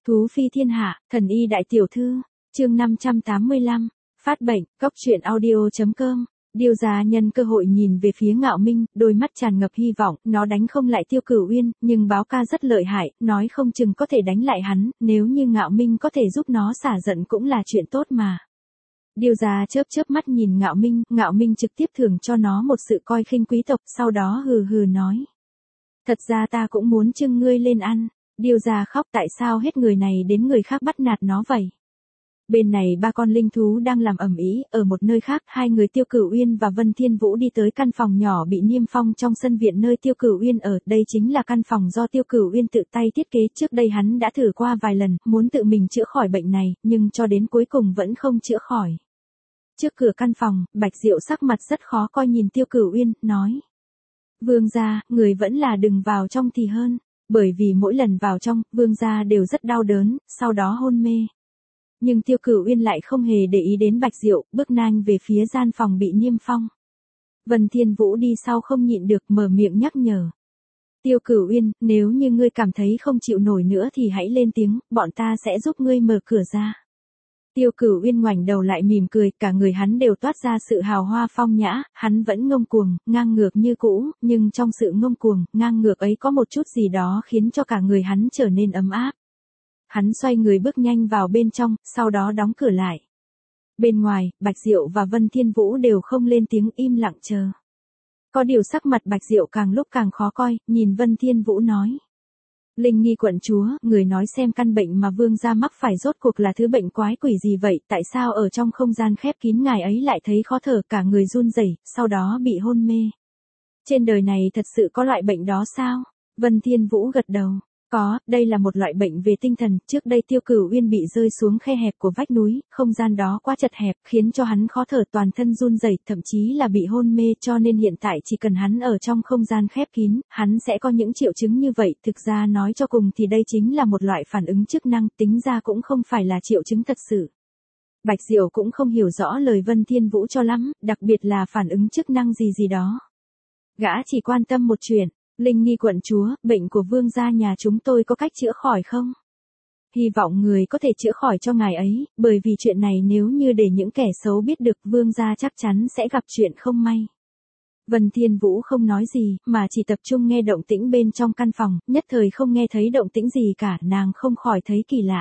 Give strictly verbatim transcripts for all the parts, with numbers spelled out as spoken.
Thú phi thiên hạ, thần y đại tiểu thư, chương năm trăm tám mươi lăm, phát bệnh, góc truyện audio chấm com. Điêu gia nhân cơ hội nhìn về phía Ngạo Minh, đôi mắt tràn ngập hy vọng, nó đánh không lại Tiêu Cửu Uyên, nhưng báo ca rất lợi hại, nói không chừng có thể đánh lại hắn, nếu như Ngạo Minh có thể giúp nó xả giận cũng là chuyện tốt mà. Điêu gia chớp chớp mắt nhìn Ngạo Minh, Ngạo Minh trực tiếp thưởng cho nó một sự coi khinh quý tộc, sau đó hừ hừ nói. Thật ra ta cũng muốn trưng ngươi lên ăn. Điêu gia khóc, tại sao hết người này đến người khác bắt nạt nó vậy? Bên này ba con linh thú đang làm ầm ĩ, ở một nơi khác, hai người Tiêu Cửu Uyên và Vân Thiên Vũ đi tới căn phòng nhỏ bị niêm phong trong sân viện nơi Tiêu Cửu Uyên ở, đây chính là căn phòng do Tiêu Cửu Uyên tự tay thiết kế, trước đây hắn đã thử qua vài lần, muốn tự mình chữa khỏi bệnh này, nhưng cho đến cuối cùng vẫn không chữa khỏi. Trước cửa căn phòng, Bạch Diệu sắc mặt rất khó coi nhìn Tiêu Cửu Uyên, nói: "Vương gia, người vẫn là đừng vào trong thì hơn." Bởi vì mỗi lần vào trong, vương gia đều rất đau đớn, sau đó hôn mê. Nhưng Tiêu Cửu Uyên lại không hề để ý đến Bạch Diệu, bước nhanh về phía gian phòng bị niêm phong. Vân Thiên Vũ đi sau không nhịn được mở miệng nhắc nhở. Tiêu Cửu Uyên, nếu như ngươi cảm thấy không chịu nổi nữa thì hãy lên tiếng, bọn ta sẽ giúp ngươi mở cửa ra. Tiêu Cửu Uyên ngoảnh đầu lại mỉm cười, cả người hắn đều toát ra sự hào hoa phong nhã, hắn vẫn ngông cuồng, ngang ngược như cũ, nhưng trong sự ngông cuồng, ngang ngược ấy có một chút gì đó khiến cho cả người hắn trở nên ấm áp. Hắn xoay người bước nhanh vào bên trong, sau đó đóng cửa lại. Bên ngoài, Bạch Diệu và Vân Thiên Vũ đều không lên tiếng, im lặng chờ. Có điều sắc mặt Bạch Diệu càng lúc càng khó coi, nhìn Vân Thiên Vũ nói. Linh Nghi quận chúa, người nói xem căn bệnh mà vương gia mắc phải rốt cuộc là thứ bệnh quái quỷ gì vậy, tại sao ở trong không gian khép kín ngài ấy lại thấy khó thở, cả người run rẩy, sau đó bị hôn mê. Trên đời này thật sự có loại bệnh đó sao? Vân Thiên Vũ gật đầu. Có, đây là một loại bệnh về tinh thần, trước đây Tiêu Cửu Uyên bị rơi xuống khe hẹp của vách núi, không gian đó quá chật hẹp, khiến cho hắn khó thở, toàn thân run rẩy, thậm chí là bị hôn mê, cho nên hiện tại chỉ cần hắn ở trong không gian khép kín, hắn sẽ có những triệu chứng như vậy, thực ra nói cho cùng thì đây chính là một loại phản ứng chức năng, tính ra cũng không phải là triệu chứng thật sự. Bạch Diệu cũng không hiểu rõ lời Vân Thiên Vũ cho lắm, đặc biệt là phản ứng chức năng gì gì đó. Gã chỉ quan tâm một chuyện. Linh Nghi quận chúa, bệnh của vương gia nhà chúng tôi có cách chữa khỏi không? Hy vọng người có thể chữa khỏi cho ngài ấy, bởi vì chuyện này nếu như để những kẻ xấu biết được, vương gia chắc chắn sẽ gặp chuyện không may. Vân Thiên Vũ không nói gì, mà chỉ tập trung nghe động tĩnh bên trong căn phòng, nhất thời không nghe thấy động tĩnh gì cả, nàng không khỏi thấy kỳ lạ.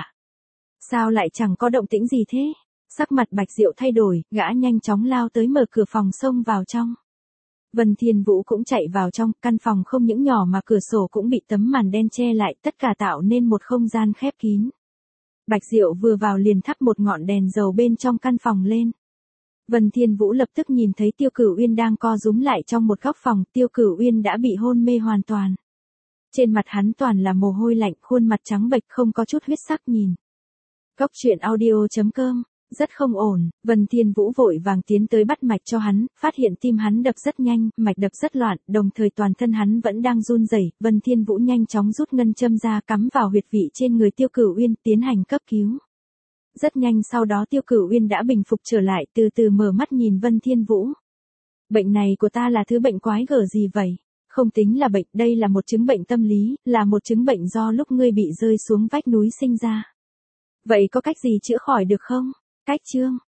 Sao lại chẳng có động tĩnh gì thế? Sắc mặt Bạch Diệu thay đổi, gã nhanh chóng lao tới mở cửa phòng xông vào trong. Vân Thiên Vũ cũng chạy vào trong, căn phòng không những nhỏ mà cửa sổ cũng bị tấm màn đen che lại, tất cả tạo nên một không gian khép kín. Bạch Diệu vừa vào liền thắp một ngọn đèn dầu bên trong căn phòng lên. Vân Thiên Vũ lập tức nhìn thấy Tiêu Cửu Uyên đang co rúm lại trong một góc phòng, Tiêu Cửu Uyên đã bị hôn mê hoàn toàn. Trên mặt hắn toàn là mồ hôi lạnh, khuôn mặt trắng bệch không có chút huyết sắc nhìn. Góc truyện audio chấm com. Rất không ổn, Vân Thiên Vũ vội vàng tiến tới bắt mạch cho hắn, phát hiện tim hắn đập rất nhanh, mạch đập rất loạn, đồng thời toàn thân hắn vẫn đang run rẩy. Vân Thiên Vũ nhanh chóng rút ngân châm ra cắm vào huyệt vị trên người Tiêu Cửu Uyên, tiến hành cấp cứu. Rất nhanh sau đó Tiêu Cửu Uyên đã bình phục trở lại, từ từ mở mắt nhìn Vân Thiên Vũ. Bệnh này của ta là thứ bệnh quái gở gì vậy? Không tính là bệnh, đây là một chứng bệnh tâm lý, là một chứng bệnh do lúc ngươi bị rơi xuống vách núi sinh ra. Vậy có cách gì chữa khỏi được không? Cách chương